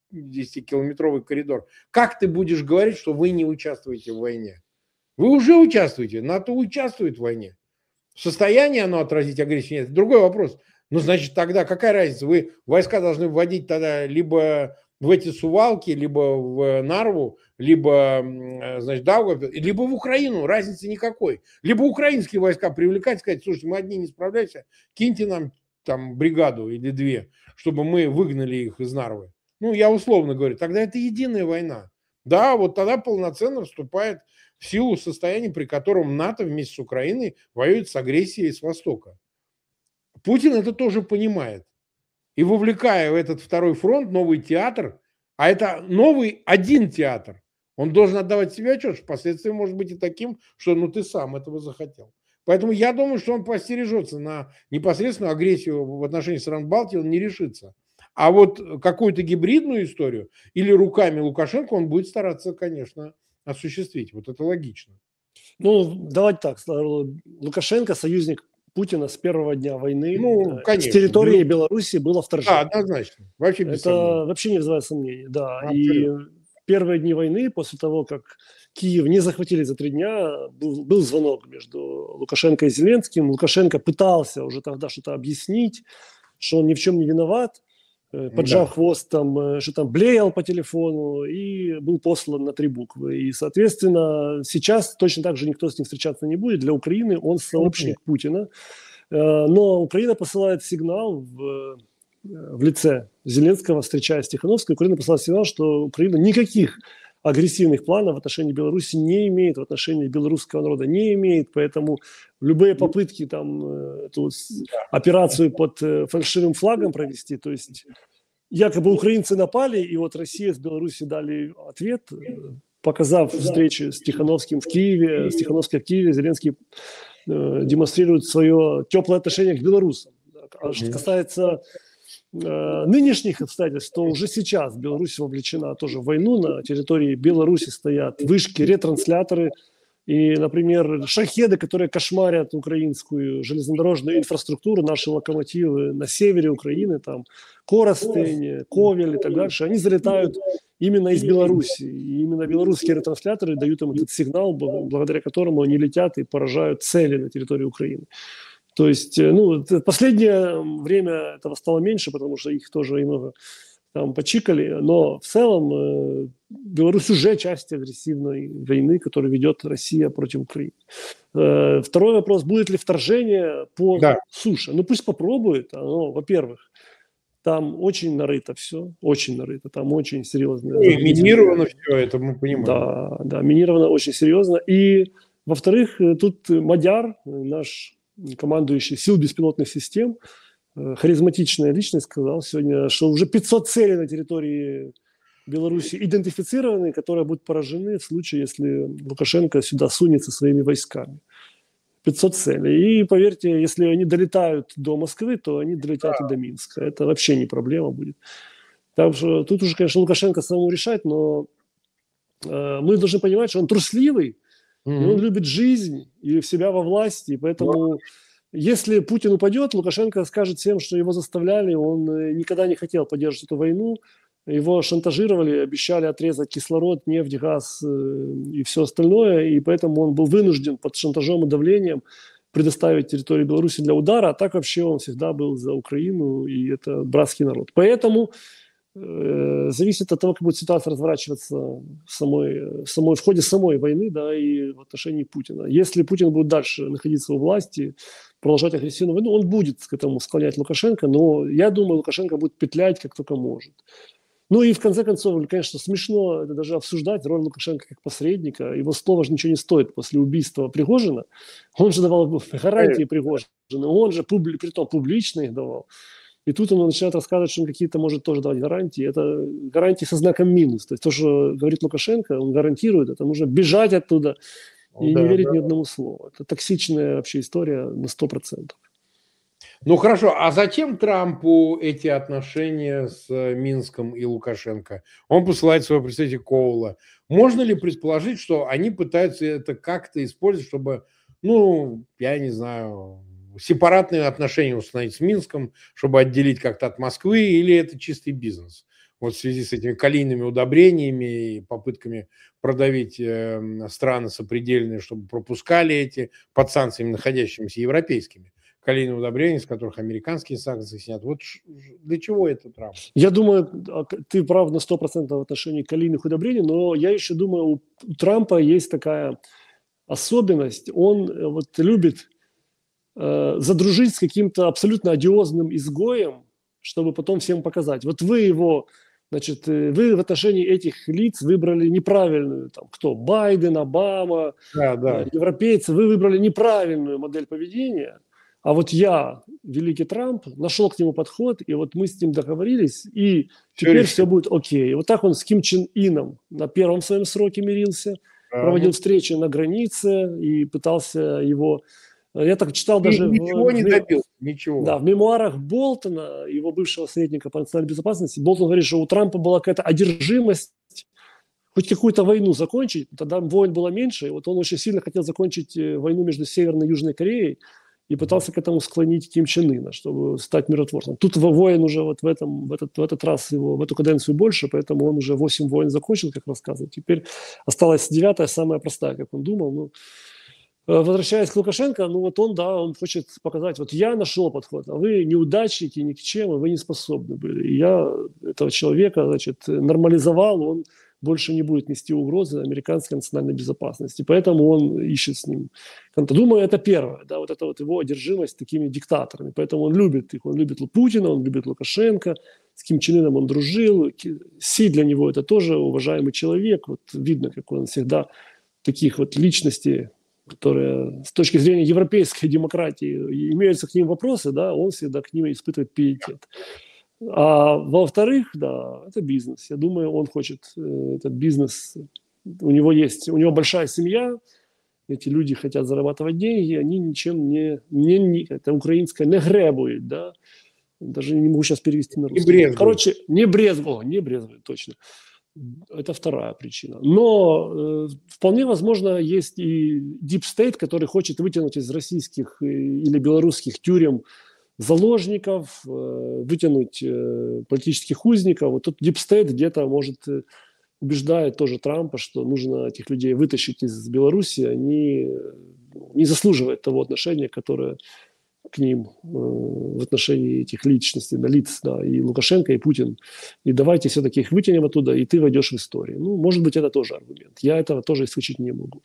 50-километровый коридор. Как ты будешь говорить, что вы не участвуете в войне? Вы уже участвуете, НАТО участвует в войне. В состоянии оно отразить агрессию? Нет. Другой вопрос. Ну, значит, тогда какая разница? Вы войска должны вводить тогда либо в эти Сувалки, либо в Нарву, либо, значит, Даугавпилс, либо в Украину. Разницы никакой. Либо украинские войска привлекать, сказать, слушайте, мы одни не справляемся, киньте нам там бригаду или две, чтобы мы выгнали их из Нарвы. Ну, я условно говорю, тогда это единая война. Да, вот тогда полноценно вступает в силу состояние, при котором НАТО вместе с Украиной воюет с агрессией с Востока. Путин это тоже понимает. И вовлекая в этот второй фронт новый театр, а это новый один театр, он должен отдавать себе отчет, что впоследствии может быть и таким, что ну ты сам этого захотел. Поэтому я думаю, что он постережется на непосредственную агрессию в отношении стран Балтии, он не решится. А вот какую-то гибридную историю или руками Лукашенко он будет стараться, конечно, осуществить. Вот это логично. Ну, давайте так. Лукашенко союзник Путина с первого дня войны. Ну, конечно. С территории Беларуси было вторжение. Да, однозначно. Вообще без Это сомнений. вообще не вызывает сомнений. Да. Абсолютно. И первые дни войны, после того, как Киев не захватили за 3 дня, был звонок между Лукашенко и Зеленским. Лукашенко пытался уже тогда что-то объяснить, что он ни в чем не виноват, поджав хвост, там, что там блеял по телефону и был послан на 3 буквы. И, соответственно, сейчас точно так же никто с ним встречаться не будет. Для Украины он сообщник Путина. Но Украина посылает сигнал в лице Зеленского, встречаясь с Тихановской. Украина посылает сигнал, что Украина никаких агрессивных планов в отношении Беларуси не имеет, в отношении белорусского народа не имеет, поэтому любые попытки там эту операцию под фальшивым флагом провести, то есть якобы украинцы напали, и вот Россия с Беларусью дали ответ, показав встречу с Тихановским в Киеве, с Тихановской в Киеве, Зеленский демонстрирует свое теплое отношение к белорусам. А что касается нынешних обстоятельств, то уже сейчас Беларусь вовлечена тоже в войну. На территории Беларуси стоят вышки, ретрансляторы и, например, шахеды, которые кошмарят украинскую железнодорожную инфраструктуру, наши локомотивы на севере Украины, там Коростень, Ковель и так дальше, они залетают именно из Беларуси. И именно белорусские ретрансляторы дают им этот сигнал, благодаря которому они летят и поражают цели на территории Украины. То есть, ну, в последнее время этого стало меньше, потому что их тоже немного там почикали, но в целом Беларусь уже часть агрессивной войны, которую ведет Россия против Украины. Второй вопрос, будет ли вторжение по суше? Ну, пусть попробует. Оно, во-первых, там очень нарыто все, очень нарыто, там очень серьезно. И минировано все это, мы понимаем. Да, да, минировано очень серьезно. И, во-вторых, тут Мадяр, наш командующий сил беспилотных систем, харизматичная личность, сказал сегодня, что уже 500 целей на территории Беларуси идентифицированы, которые будут поражены в случае, если Лукашенко сюда сунется своими войсками. 500 целей. И поверьте, если они долетают до Москвы, то они долетят и до Минска. Это вообще не проблема будет. Так что тут уже, конечно, Лукашенко самому решать, но мы должны понимать, что он трусливый, и он любит жизнь и себя во власти, поэтому если Путин упадет, Лукашенко скажет всем, что его заставляли, он никогда не хотел поддерживать эту войну, его шантажировали, обещали отрезать кислород, нефть, газ и все остальное, и поэтому он был вынужден под шантажом и давлением предоставить территорию Беларуси для удара, а так вообще он всегда был за Украину, и это братский народ. Поэтому зависит от того, как будет ситуация разворачиваться в ходе самой войны, да, и в отношении Путина. Если Путин будет дальше находиться у власти, продолжать агрессивную войну, он будет к этому склонять Лукашенко, но я думаю, Лукашенко будет петлять как только может. Ну и в конце концов, конечно, смешно это даже обсуждать роль Лукашенко как посредника. Его слово же ничего не стоит после убийства Пригожина. Он же давал гарантии Пригожину, он же притом публично их давал. И тут он начинает рассказывать, что он какие-то может тоже давать гарантии. Это гарантии со знаком минус. То есть то, что говорит Лукашенко, он гарантирует, это нужно бежать оттуда и не верить ни одному слову. Это токсичная вообще история на 100%. Ну хорошо, а зачем Трампу эти отношения с Минском и Лукашенко? Он посылает своего представителя Коула. Можно ли предположить, что они пытаются это как-то использовать, чтобы, ну, я не знаю, сепаратные отношения установить с Минском, чтобы отделить как-то от Москвы, или это чистый бизнес? вот в связи с этими калийными удобрениями и попытками продавить страны сопредельные, чтобы пропускали эти под санкциями находящимися европейскими калийные удобрения, с которых американские санкции снят. Вот для чего это Трамп? Я думаю, ты прав на 100% в отношении калийных удобрений, но я еще думаю, у Трампа есть такая особенность. Он вот любит задружить с каким-то абсолютно одиозным изгоем, чтобы потом всем показать. Вот вы его, значит, вы в отношении этих лиц выбрали неправильную, там, кто? Байден, Обама, европейцы, вы выбрали неправильную модель поведения, а вот я, великий Трамп, нашел к нему подход, и вот мы с ним договорились, и теперь все будет окей. И вот так он с Ким Чен Ином на первом своем сроке мирился, проводил встречи на границе и пытался его... Я так читал даже... Ничего не добился, ничего. Да, в мемуарах Болтона, его бывшего советника по национальной безопасности, Болтон говорит, что у Трампа была какая-то одержимость хоть какую-то войну закончить, тогда войн было меньше, и вот он очень сильно хотел закончить войну между Северной и Южной Кореей, и пытался к этому склонить Ким Чен Ына, чтобы стать миротворцем. Тут воин уже вот в этот раз, в эту каденцию больше, поэтому он уже 8 войн закончил, как рассказывает. Теперь осталась 9-я, самая простая, как он думал. Ну, возвращаясь к Лукашенко, ну вот он хочет показать, вот я нашел подход, а вы неудачники, никчемы, вы не способны были. И я этого человека, значит, нормализовал, он больше не будет нести угрозы американской национальной безопасности. Поэтому он ищет с ним контакт. Думаю, это первое, да, вот это вот его одержимость такими диктаторами. Поэтому он любит их, он любит Путина, он любит Лукашенко, с Ким Чен Ыном он дружил. Си для него это тоже уважаемый человек. Вот видно, как он всегда таких вот личностей, которые с точки зрения европейской демократии имеются к ним вопросы, да, он всегда к ним испытывает пиетет. А во-вторых, да, это бизнес. Я думаю, он хочет этот бизнес. У него большая семья, эти люди хотят зарабатывать деньги, они ничем это украинское не гребуют, да. Даже не могу сейчас перевести на русский. Короче, не брезгуют, точно. Это вторая причина. Но вполне возможно, есть и Deep State, который хочет вытянуть из российских или белорусских тюрем заложников, вытянуть политических узников. Вот тут Deep State где-то, может, убеждает тоже Трампа, что нужно этих людей вытащить из Беларуси. Они не заслуживают того отношения, которое к ним в отношении этих личностей, лиц, да, и Лукашенко, и Путин. И давайте все-таки их вытянем оттуда, и ты войдешь в историю. Ну, может быть, это тоже аргумент. Я этого тоже исключить не могу.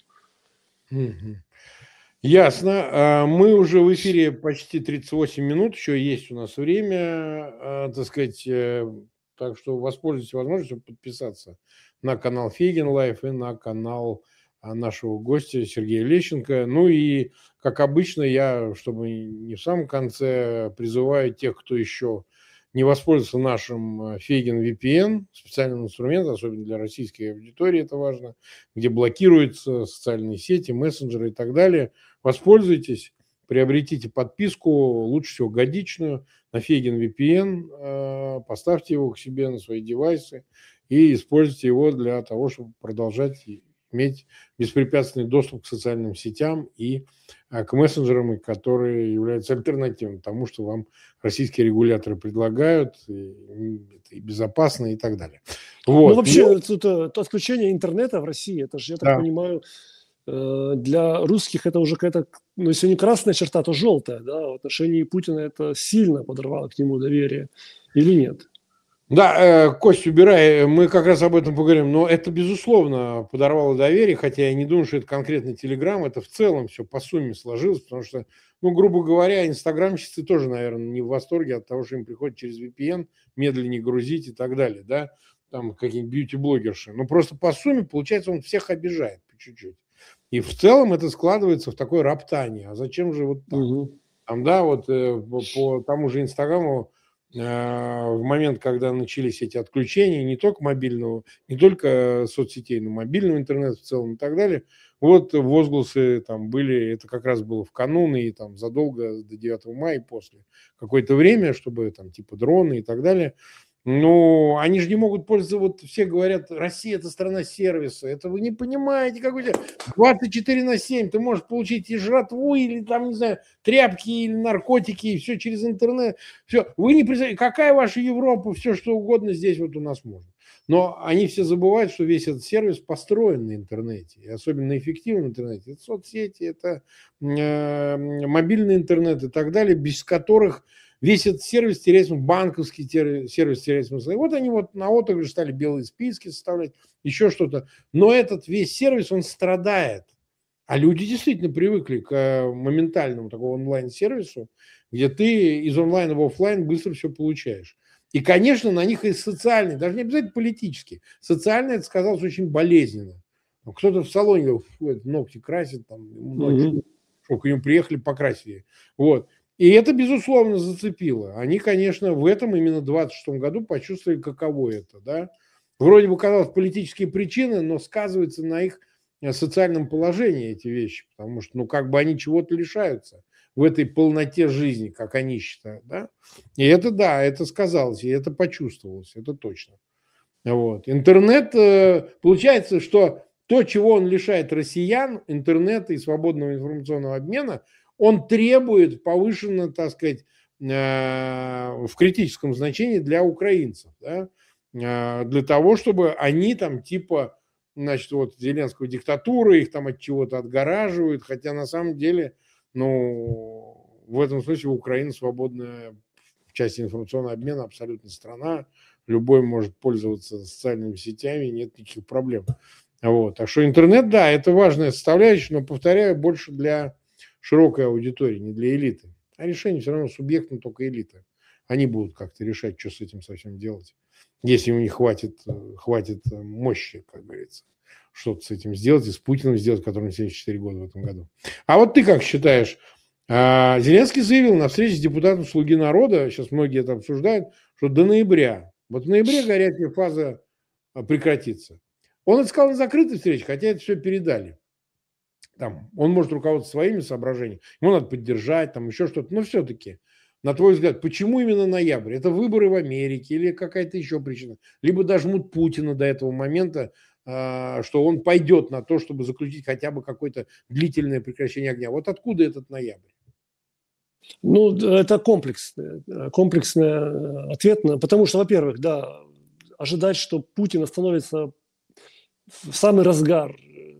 Ясно. Мы уже в эфире почти 38 минут, еще есть у нас время, так сказать, так что воспользуйтесь возможностью подписаться на канал Фейгин Лайф и на канал нашего гостя Сергея Лещенко. Ну и, как обычно, я, чтобы не в самом конце, призываю тех, кто еще не воспользовался нашим Фейгин VPN, специальным инструментом, особенно для российской аудитории это важно, где блокируются социальные сети, мессенджеры и так далее. Воспользуйтесь, приобретите подписку, лучше всего годичную, на Фейгин VPN, поставьте его к себе на свои девайсы и используйте его для того, чтобы продолжать иметь беспрепятственный доступ к социальным сетям и к мессенджерам, которые являются альтернативой тому, что вам российские регуляторы предлагают, и безопасно и так далее. Вот. Ну, вообще, тут отключение интернета в России, это же, я так понимаю, для русских это уже какая-то, ну, если не красная черта, то желтая, да, в отношении Путина это сильно подорвало к нему доверие или нет? Да, Кость, убирай, мы как раз об этом поговорим, но это, безусловно, подорвало доверие, хотя я не думаю, что это конкретно Телеграм, это в целом все по сумме сложилось, потому что, ну, грубо говоря, инстаграмщицы тоже, наверное, не в восторге от того, что им приходит через VPN медленнее грузить и так далее, да, там какие-нибудь бьюти-блогерши, но просто по сумме, получается, он всех обижает по чуть-чуть. И в целом это складывается в такое роптание, а зачем же вот так? Там, да, вот по тому же Инстаграму, в момент, когда начались эти отключения, не только мобильного, не только соцсетей, но мобильного интернета в целом и так далее, вот возгласы там были, это как раз было в канун и там задолго до 9 мая и после какое-то время, чтобы там типа дроны и так далее. Ну, они же не могут пользоваться, вот все говорят, Россия – это страна сервиса. Это вы не понимаете, как у тебя 24/7 ты можешь получить и жратву, или там, не знаю, тряпки, или наркотики, и все через интернет. Все. Вы не представляете, какая ваша Европа, все что угодно здесь вот у нас можно. Но они все забывают, что весь этот сервис построен на интернете, и особенно эффективном интернете. Это соцсети, это мобильный интернет и так далее, без которых весь этот сервис теряет смысл, банковский сервис теряет смысл. И вот они вот на отыгрыш стали белые списки составлять, еще что-то. Но этот весь сервис, он страдает. А люди действительно привыкли к моментальному такому онлайн-сервису, где ты из онлайна в офлайн быстро все получаешь. И, конечно, на них и социальный, даже не обязательно политический, социально это сказалось очень болезненно. Кто-то в салоне ногти красит, там, ночью, чтобы к нему приехали, покрасили. Вот. И это, безусловно, зацепило. Они, конечно, в этом именно 26 году почувствовали, каково это. Да? Вроде бы, казалось, политические причины, но сказываются на их социальном положении эти вещи, потому что, ну, как бы они чего-то лишаются в этой полноте жизни, как они считают. Да? И это, да, это сказалось, и это почувствовалось, это точно. Вот. Интернет, получается, что то, чего он лишает россиян, интернета и свободного информационного обмена, он требует повышенно, так сказать, в критическом значении для украинцев, да? Для того, чтобы они там типа, значит, вот Зеленского диктатура, их там от чего-то отгораживают, хотя на самом деле, ну, в этом смысле Украина свободная в части информационного обмена абсолютно страна, любой может пользоваться социальными сетями, нет никаких проблем. Вот. Так что интернет, да, это важная составляющая, но, повторяю, больше для широкой аудитории, не для элиты. А решение все равно субъектно только элиты. Они будут как-то решать, что с этим совсем делать, если у них хватит мощи, как говорится, что-то с этим сделать и с Путиным сделать, которому 74 года в этом году. А вот ты как считаешь? Зеленский заявил на встрече с депутатом «Слуги народа», сейчас многие это обсуждают, что до ноября, вот в ноябре горячая фаза прекратится. Он это сказал на закрытой встрече, хотя это все передали. Там, он может руководствоваться своими соображениями, ему надо поддержать, там еще что-то, но все-таки, на твой взгляд, почему именно ноябрь? Это выборы в Америке или какая-то еще причина? Либо дожмут Путина до этого момента, что он пойдет на то, чтобы заключить хотя бы какое-то длительное прекращение огня. Вот откуда этот ноябрь? Ну, это комплексный ответ, потому что, во-первых, да, ожидать, что Путин остановится в самый разгар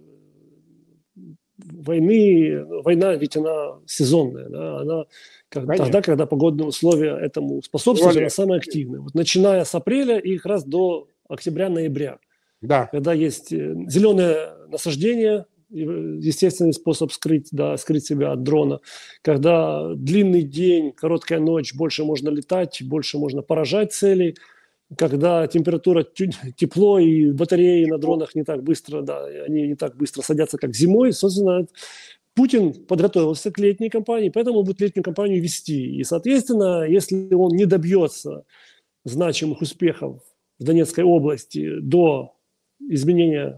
войны, война ведь она сезонная, да, она тогда, когда погодные условия этому способствуют, она самая активная. Вот начиная с апреля и как раз до октября-ноября, да. Когда есть зеленое насаждение, естественный способ скрыть себя от дрона, когда длинный день, короткая ночь, больше можно летать, больше можно поражать цели, когда температура тепло и батареи на дронах не так быстро, они не так быстро садятся, как зимой, собственно, Путин подготовился к летней кампании, поэтому он будет летнюю кампанию вести. И, соответственно, если он не добьется значимых успехов в Донецкой области до изменения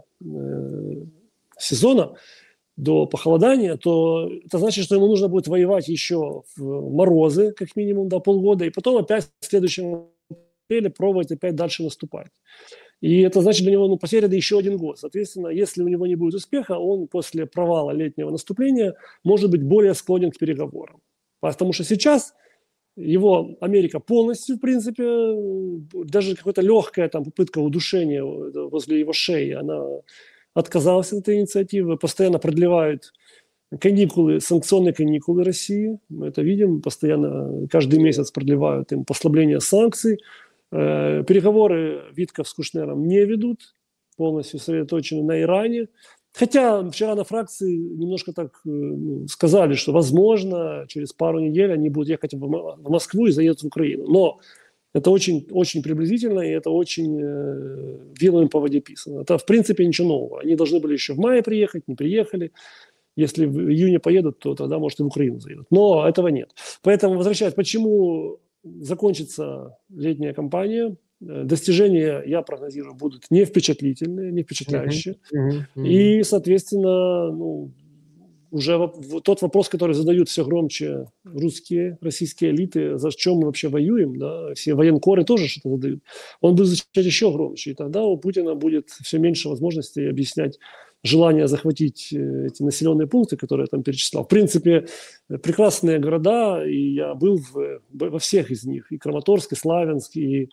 сезона, до похолодания, то это значит, что ему нужно будет воевать еще в морозы, как минимум, до полгода, и потом опять в следующем апреле пробовать опять дальше наступать. И это значит для него потеря еще 1 год. Соответственно, если у него не будет успеха, он после провала летнего наступления может быть более склонен к переговорам. Потому что сейчас его Америка полностью, в принципе, даже какая-то легкая попытка удушения возле его шеи, она отказалась от этой инициативы, постоянно продлевают каникулы, санкционные каникулы России. Мы это видим, постоянно, каждый месяц продлевают им послабление санкций. Переговоры Витков с Кушнером не ведут, полностью сосредоточены на Иране. Хотя вчера на фракции немножко так сказали, что, возможно, через пару недель они будут ехать в Москву и заедут в Украину. Но это очень, очень приблизительно, и это очень вилами по воде писано. Это, в принципе, ничего нового. Они должны были еще в мае приехать, не приехали. Если в июне поедут, то тогда, может, и в Украину заедут. Но этого нет. Поэтому, возвращаясь, почему закончится летняя кампания, достижения, я прогнозирую, будут не впечатлительные, не впечатляющие. И, соответственно, уже тот вопрос, который задают все громче российские элиты, за чем мы вообще воюем, да, все военкоры тоже что-то задают, он будет звучать еще громче, и тогда у Путина будет все меньше возможностей объяснять желание захватить эти населенные пункты, которые я там перечислял. В принципе, прекрасные города, и я был во всех из них, и Краматорск, и Славянск, и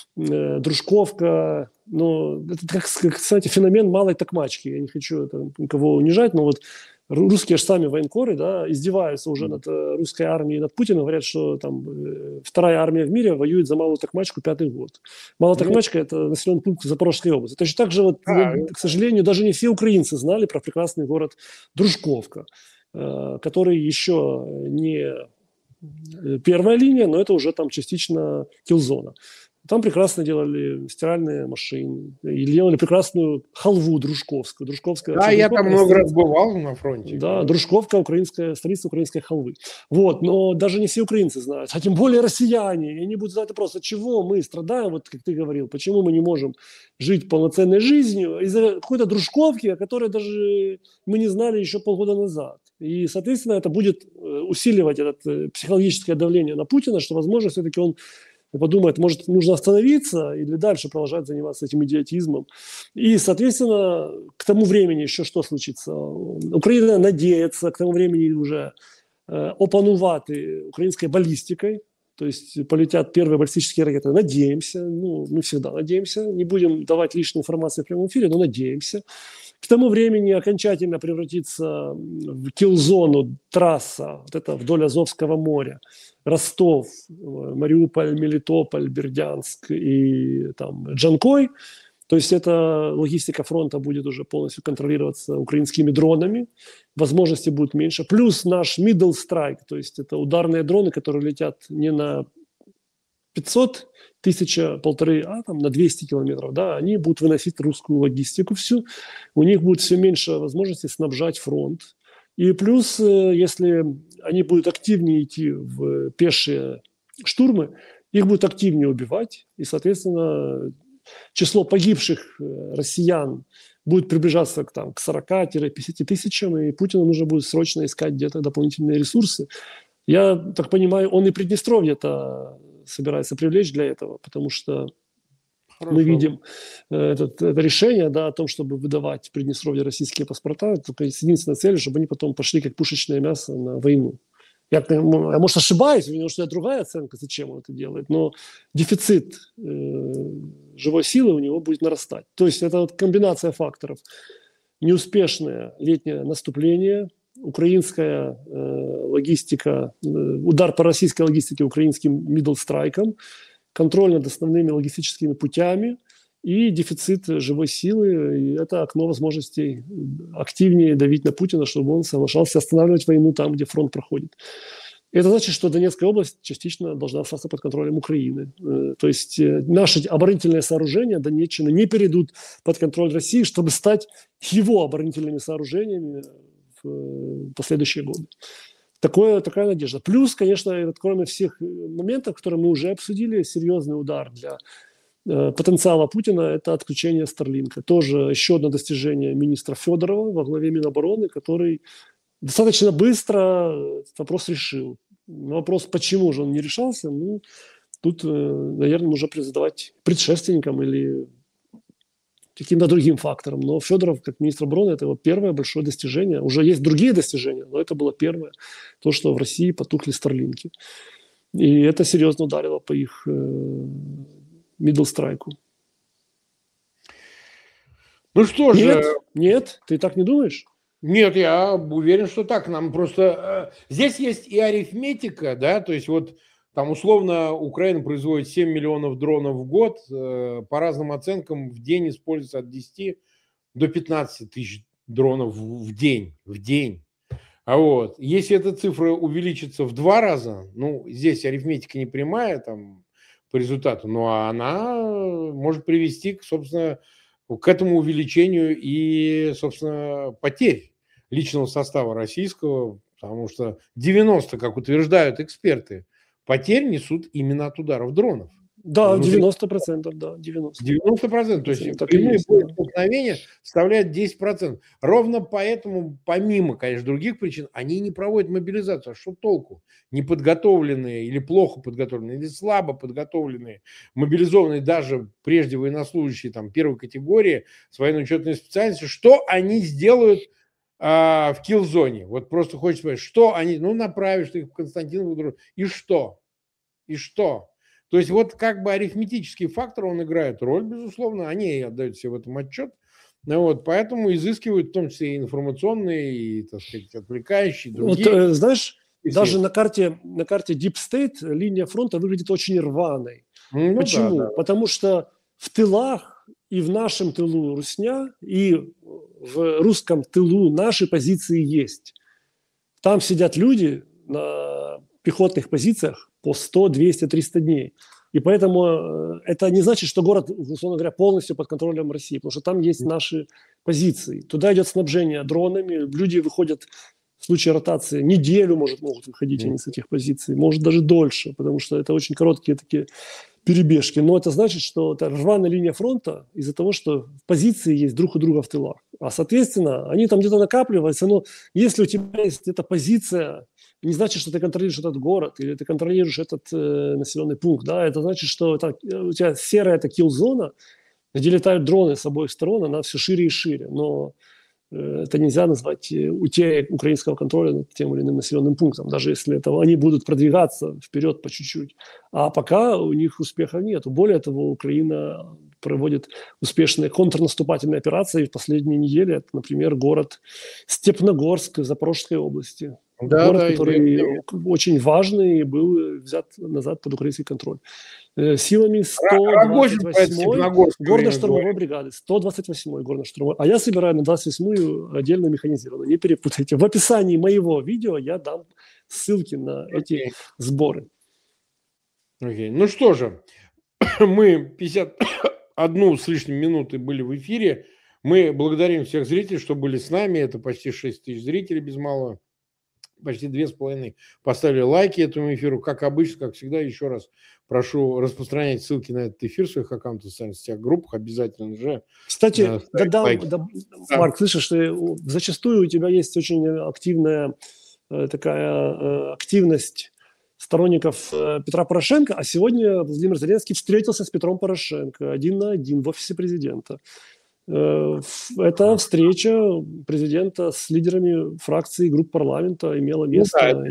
Дружковка. Но это, кстати, феномен малой токмачки. Я не хочу никого унижать, но вот русские же сами военкоры, да, издеваются уже над русской армией, над Путиным, говорят, что там вторая армия в мире воюет за Малую Токмачку 5-й год. Малая Токмачка – это населенный пункт Запорожской области. Точно так же, вот, к сожалению, даже не все украинцы знали про прекрасный город Дружковка, который еще не первая линия, но это уже там частично киллзона. Там прекрасно делали стиральные машины и делали прекрасную халву дружковскую. Да, я там много раз бывал на фронте. Да, Дружковка, столица украинской халвы. Вот, но даже не все украинцы знают, а тем более россияне. И они будут задать вопрос, от чего мы страдаем, вот как ты говорил, почему мы не можем жить полноценной жизнью из-за какой-то Дружковки, о которой даже мы не знали еще полгода назад. И, соответственно, это будет усиливать это психологическое давление на Путина, что, возможно, все-таки он подумает, может, нужно остановиться или дальше продолжать заниматься этим идиотизмом. И, соответственно, к тому времени еще что случится? Украина надеется к тому времени уже опанувати украинской баллистикой, то есть полетят первые баллистические ракеты. Надеемся, мы всегда надеемся, не будем давать лишней информации в прямом эфире, но надеемся. К тому времени окончательно превратится в киллзону трасса, вот это вдоль Азовского моря, Ростов, Мариуполь, Мелитополь, Бердянск и там Джанкой. То есть эта логистика фронта будет уже полностью контролироваться украинскими дронами, возможностей будет меньше. Плюс наш middle strike, то есть это ударные дроны, которые летят не на 500 тысяч, 1,5, а там на 200 километров, да, они будут выносить русскую логистику всю, у них будет все меньше возможностей снабжать фронт. И плюс, если они будут активнее идти в пешие штурмы, их будут активнее убивать, и, соответственно, число погибших россиян будет приближаться к 40-50 тысячам, и Путину нужно будет срочно искать где-то дополнительные ресурсы. Я так понимаю, он и Приднестровье-то собирается привлечь для этого, потому что мы видим это решение, да, о том, чтобы выдавать в Приднестровье российские паспорта, только с единственной целью, чтобы они потом пошли как пушечное мясо на войну. Я, может, ошибаюсь, у него что-то другая оценка, зачем он это делает, но дефицит живой силы у него будет нарастать. То есть это вот комбинация факторов. Неуспешное летнее наступление, украинская логистика, удар по российской логистике украинским middle страйком, контроль над основными логистическими путями и дефицит живой силы. И это окно возможностей активнее давить на Путина, чтобы он соглашался останавливать войну там, где фронт проходит. Это значит, что Донецкая область частично должна остаться под контролем Украины. То есть наши оборонительные сооружения Донеччины не перейдут под контроль России, чтобы стать его оборонительными сооружениями в последующие годы. Такая надежда. Плюс, конечно, кроме всех моментов, которые мы уже обсудили, серьезный удар для потенциала Путина – это отключение Старлинка. Тоже еще одно достижение министра Федорова во главе Минобороны, который достаточно быстро этот вопрос решил. Вопрос, почему же он не решался, тут, наверное, нужно задавать предшественникам или каким-то другим фактором. Но Федоров, как министр обороны, это его первое большое достижение. Уже есть другие достижения, но это было первое. То, что в России потухли Старлинки. И это серьезно ударило по их middle страйку. Ну что же... Нет, ты так не думаешь? Нет, я уверен, что так. Нам просто... Здесь есть и арифметика, да, то есть вот там условно Украина производит 7 миллионов дронов в год. По разным оценкам в день используется от 10 до 15 тысяч дронов в день. А вот, если эта цифра увеличится в 2 раза, здесь арифметика не прямая там по результату, но она может привести, собственно, к этому увеличению и, собственно, потерь личного состава российского, потому что 90, как утверждают эксперты, потерь несут именно от ударов дронов. Да, 90%, да, 90%. 90%, то есть прямые боестолкновения составляют 10%. Ровно поэтому, помимо, конечно, других причин, они не проводят мобилизацию. А что толку? Неподготовленные или плохо подготовленные, или слабо подготовленные, мобилизованные даже прежде военнослужащие там, первой категории с военно-учетной специальностью, что они сделают в килл-зоне? Вот просто хочется сказать, что они, ну, направишь их в Константиновку, и что? И что? То есть вот как бы арифметический фактор, он играет роль, безусловно, они отдают себе в этом отчет, вот, поэтому изыскивают в том числе и информационные, и, так сказать, отвлекающие, другие. Вот, знаешь, даже на карте Deep State линия фронта выглядит очень рваной. Ну, почему? Да. Потому что в тылах и в нашем тылу русня, и в русском тылу наши позиции есть. Там сидят люди на пехотных позициях по 100, 200, 300 дней. И поэтому это не значит, что город, условно говоря, полностью под контролем России, потому что там есть наши позиции. Туда идет снабжение дронами, люди выходят в случае ротации неделю, могут выходить они с этих позиций, может даже дольше, потому что это очень короткие такие перебежки. Но это значит, что это рваная линия фронта из-за того, что позиции есть друг у друга в тылах. А, соответственно, они там где-то накапливаются, но если у тебя есть эта позиция, не значит, что ты контролируешь этот город или ты контролируешь этот населенный пункт. Да? Это значит, что у тебя серая это килл-зона, где летают дроны с обоих сторон, она все шире и шире. Но это нельзя назвать утерей украинского контроля над тем или иным населенным пунктом, даже если они будут продвигаться вперед по чуть-чуть. А пока у них успеха нет. Более того, Украина проводит успешные контрнаступательные операции. В последние недели это, например, город Степногорск в Запорожской области. Да, город, который очень важный и был взят назад под украинский контроль. Силами 128-й горно-штурмовой бригады. 128-й горно-штурмовой. А я собираю на 28-ю отдельно механизированную. Не перепутайте. В описании моего видео я дам ссылки на эти сборы. Ну что же, мы 51 с лишним минуты были в эфире. Мы благодарим всех зрителей, что были с нами. Это почти 6 тысяч зрителей без малого. Почти 2,5 поставили лайки этому эфиру. Как обычно, как всегда, еще раз прошу распространять ссылки на этот эфир в своих аккаунтах, в социальных сетях, группах. Обязательно же. Кстати, Марк, слышишь, что зачастую у тебя есть очень активная такая активность сторонников Петра Порошенко, а сегодня Владимир Зеленский встретился с Петром Порошенко 1 на 1 в офисе президента. Эта встреча президента с лидерами фракций и групп парламента имела место.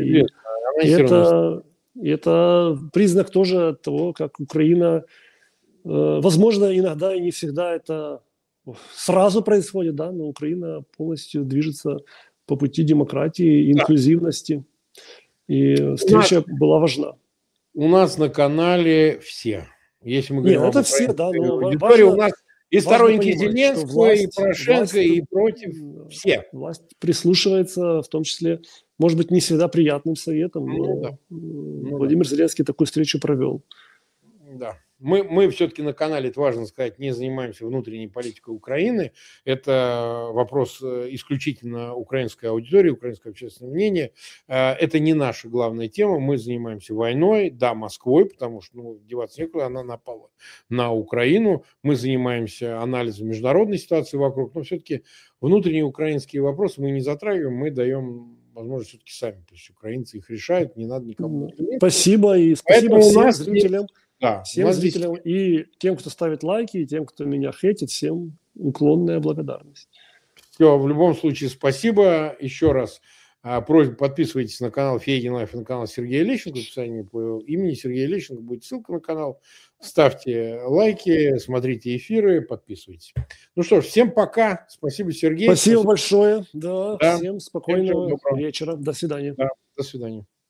Это признак тоже того, как Украина, возможно, иногда и не всегда это сразу происходит, да, но Украина полностью движется по пути демократии, инклюзивности. И встреча была важна. У нас на канале все. Если мы говорим это все, да, но у нас и сторонники Зеленского, и Порошенко, и против все. Власть прислушивается, в том числе, может быть, не всегда приятным советом, но Владимир Зеленский такую встречу провел. Да. Мы все-таки на канале, это важно сказать, не занимаемся внутренней политикой Украины. Это вопрос исключительно украинской аудитории, украинского общественного мнения. Это не наша главная тема. Мы занимаемся войной, да, Москвой, потому что деваться некуда, она напала на Украину. Мы занимаемся анализом международной ситуации вокруг, но все-таки внутренние украинские вопросы мы не затрагиваем, мы даем возможность все-таки сами. То есть украинцы их решают, не надо никому. Спасибо, и спасибо всем зрителям. Да, всем зрителям и тем, кто ставит лайки, и тем, кто меня хейтит, всем уклонная благодарность. Все, в любом случае, спасибо. Еще раз просьба, подписывайтесь на канал Фейгин Лайф и на канал Сергея Лещенко. В описании по имени Сергея Лещенко будет ссылка на канал. Ставьте лайки, смотрите эфиры, подписывайтесь. Ну что ж, всем пока. Спасибо, Сергей. Спасибо большое. Да, всем спокойного вечера. До свидания. Да, до свидания.